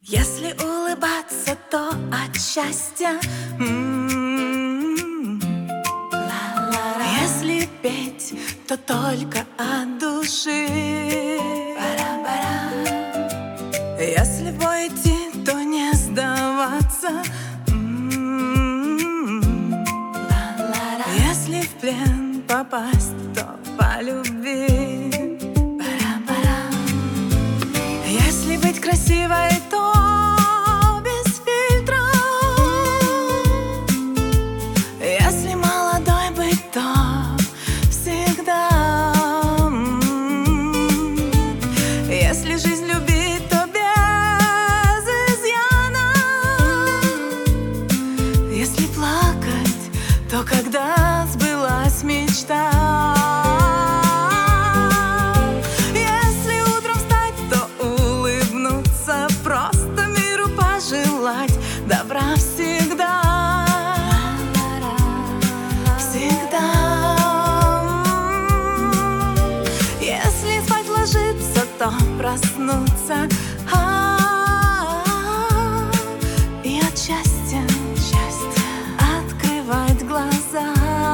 Если улыбаться, то от счастья. Если петь, то только от души. Если в бой идти, то не сдаваться. Если в плен попасть, то по любви. Если быть красивой, то без фильтра. Если молодой быть, то всегда. Если жизнь любить, то без изъяна. Если плакать, то когда сбылась мечта. Добра всегда, всегда. Если спать ложиться, то проснуться. И от счастья открывать глаза.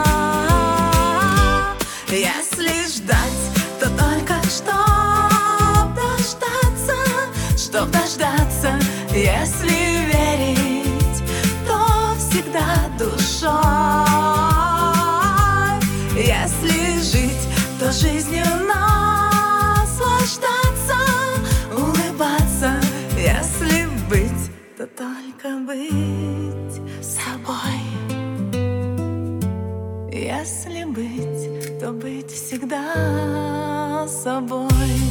Если ждать, то только чтоб дождаться, чтоб дождаться. Если верить, то всегда душой. Если жить, то жизнью наслаждаться, улыбаться. Если быть, то только быть собой. Если быть, то быть всегда собой.